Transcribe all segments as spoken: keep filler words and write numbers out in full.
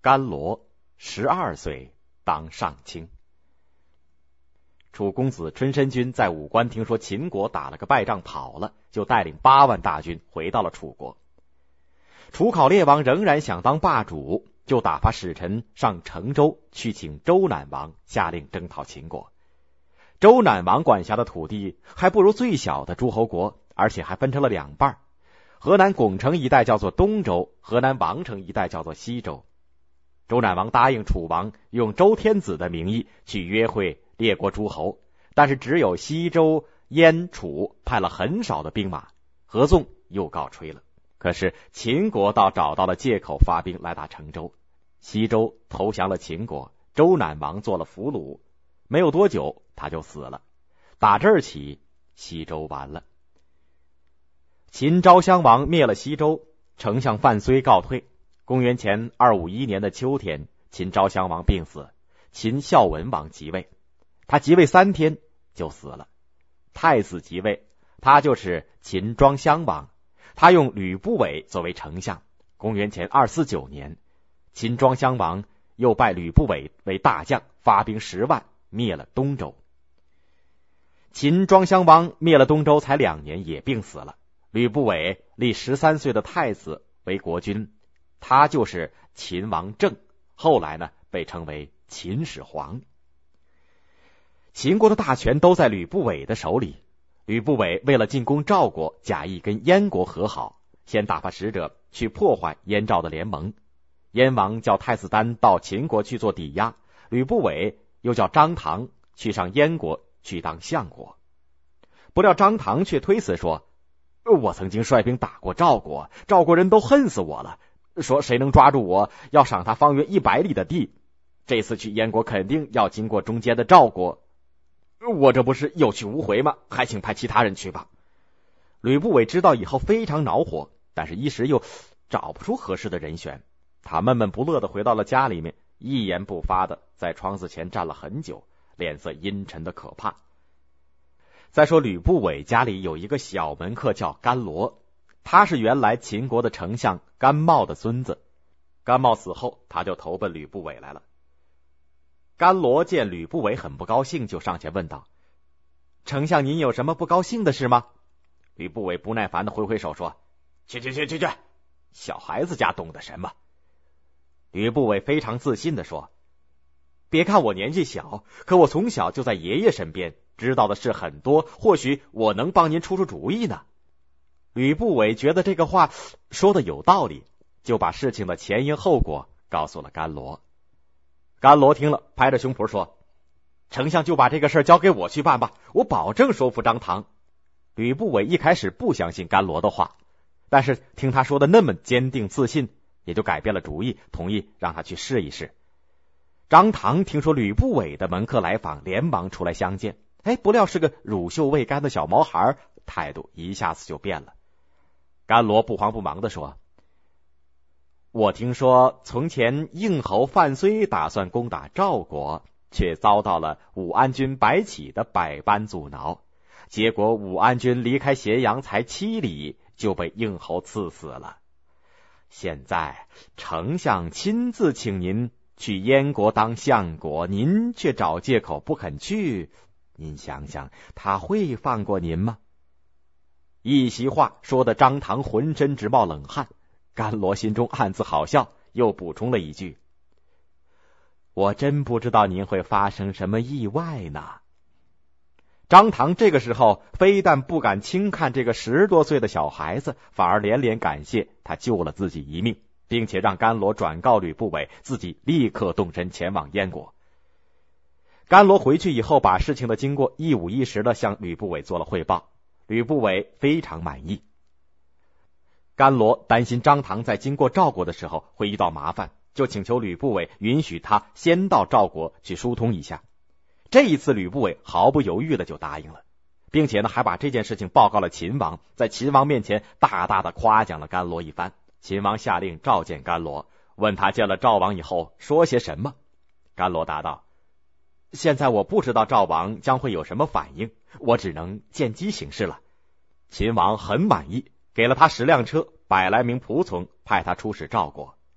甘罗，十二岁当上卿。楚公子春申君在武关听说秦国打了个败仗跑了，就带领八万大军回到了楚国。楚考烈王仍然想当霸主，就打发使臣上成州去请周赧王下令征讨秦国。周赧王管辖的土地还不如最小的诸侯国，而且还分成了两半，河南巩城一带叫做东周，河南王城一带叫做西周。周赧王答应楚王用周天子的名义去约会列国诸侯，但是只有西周、燕、楚派了很少的兵马，合纵又告吹了。可是秦国倒找到了借口发兵来打成州，西周投降了秦国，周赧王做了俘虏，没有多久他就死了。打这儿起，西周完了。秦昭襄王灭了西周，丞相范睢告退。公元前二五一年的秋天，秦昭襄王病死，秦孝文王即位。他即位三天就死了。太子即位，他就是秦庄襄王，他用吕不韦作为丞相。公元前二四九年，秦庄襄王又拜吕不韦为大将，发兵十万灭了东周。秦庄襄王灭了东周才两年也病死了。吕不韦立十三岁的太子为国君，他就是秦王政，后来呢被称为秦始皇。秦国的大权都在吕不韦的手里。吕不韦为了进攻赵国，假意跟燕国和好，先打发使者去破坏燕赵的联盟。燕王叫太子丹到秦国去做抵押，吕不韦又叫张唐去上燕国去当相国。不料张唐却推辞说，我曾经率兵打过赵国，赵国人都恨死我了，说谁能抓住我，要赏他方圆一百里的地。这次去燕国肯定要经过中间的赵国，我这不是有去无回吗？还请派其他人去吧。吕不韦知道以后非常恼火，但是一时又找不出合适的人选，他闷闷不乐地回到了家里面，一言不发的在窗子前站了很久，脸色阴沉的可怕。再说吕不韦家里有一个小门客叫甘罗，他是原来秦国的丞相甘茂的孙子。甘茂死后，他就投奔吕不韦来了。甘罗见吕不韦很不高兴，就上前问道，丞相您有什么不高兴的事吗？吕不韦不耐烦的挥挥手说，去去去去去，小孩子家懂得什么？吕不韦非常自信的说，别看我年纪小，可我从小就在爷爷身边，知道的事很多，或许我能帮您出出主意呢。吕不韦觉得这个话说的有道理，就把事情的前因后果告诉了甘罗。甘罗听了，拍着胸脯说，丞相就把这个事交给我去办吧，我保证说服张唐。吕不韦一开始不相信甘罗的话，但是听他说的那么坚定自信，也就改变了主意，同意让他去试一试。张唐听说吕不韦的门客来访，连忙出来相见。哎，不料是个乳臭未干的小毛孩，态度一下子就变了。甘罗不慌不忙地说，我听说从前应侯范睢打算攻打赵国，却遭到了武安君白起的百般阻挠，结果武安君离开咸阳才七里就被应侯刺死了。现在丞相亲自请您去燕国当相国，您却找借口不肯去，您想想他会放过您吗？一席话说得张唐浑身直冒冷汗。甘罗心中暗自好笑，又补充了一句，我真不知道您会发生什么意外呢。张唐这个时候非但不敢轻看这个十多岁的小孩子，反而连连感谢他救了自己一命，并且让甘罗转告吕不韦，自己立刻动身前往燕国。甘罗回去以后，把事情的经过一五一十的向吕不韦做了汇报，吕不韦非常满意。甘罗担心张唐在经过赵国的时候会遇到麻烦，就请求吕不韦允许他先到赵国去疏通一下。这一次吕不韦毫不犹豫的就答应了，并且呢还把这件事情报告了秦王，在秦王面前大大的夸奖了甘罗一番。秦王下令召见甘罗，问他见了赵王以后说些什么。甘罗答道，现在我不知道赵王将会有什么反应，我只能见机行事了。秦王很满意，给了他十辆车，百来名仆从，派他出使赵国。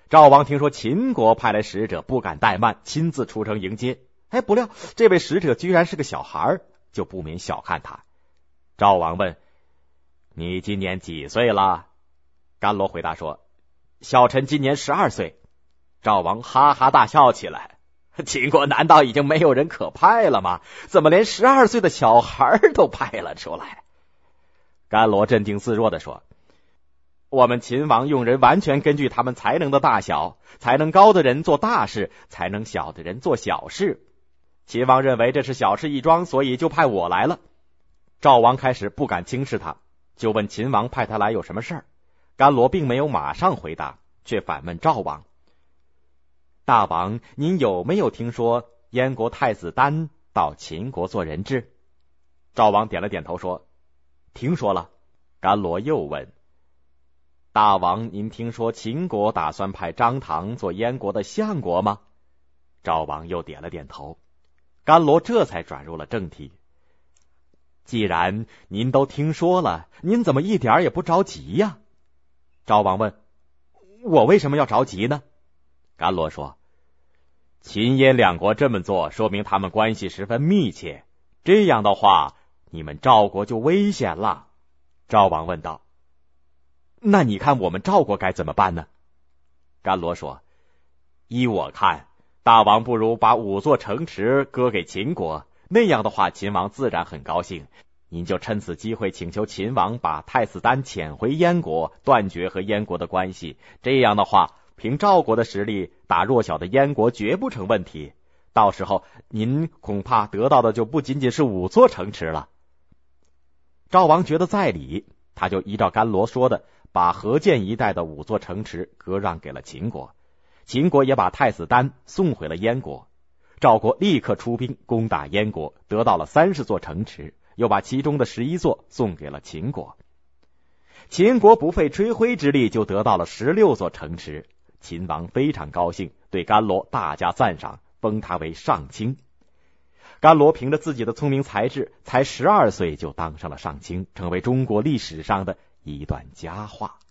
赵王听说秦国派来使者，不敢怠慢，亲自出城迎接。哎，不料这位使者居然是个小孩，就不免小看他。赵王问：你今年几岁了？甘罗回答说：小臣今年十二岁。赵王哈哈大笑起来：秦国难道已经没有人可派了吗？怎么连十二岁的小孩都派了出来？甘罗镇定自若地说：我们秦王用人完全根据他们才能的大小，才能高的人做大事，才能小的人做小事。秦王认为这是小事一桩，所以就派我来了。赵王开始不敢轻视他，就问秦王派他来有什么事儿。甘罗并没有马上回答，却反问赵王：大王，您有没有听说燕国太子丹到秦国做人质？赵王点了点头说：听说了。甘罗又问：大王，您听说秦国打算派张唐做燕国的相国吗？赵王又点了点头。甘罗这才转入了正题：既然您都听说了，您怎么一点也不着急呀？赵王问：我为什么要着急呢？甘罗说：秦燕两国这么做，说明他们关系十分密切，这样的话，你们赵国就危险了。赵王问道：那你看我们赵国该怎么办呢？甘罗说：依我看，大王不如把五座城池割给秦国，那样的话秦王自然很高兴，您就趁此机会请求秦王把太子丹遣回燕国，断绝和燕国的关系。这样的话，凭赵国的实力，打弱小的燕国绝不成问题。到时候您恐怕得到的就不仅仅是五座城池了。赵王觉得在理，他就依照甘罗说的，把河涧一带的五座城池割让给了秦国。秦国也把太子丹送回了燕国。赵国立刻出兵攻打燕国，得到了三十座城池，又把其中的十一座送给了秦国。秦国不费吹灰之力就得到了十六座城池，秦王非常高兴，对甘罗大加赞赏，封他为上卿。甘罗凭着自己的聪明才智，才十二岁就当上了上卿，成为中国历史上的一段佳话。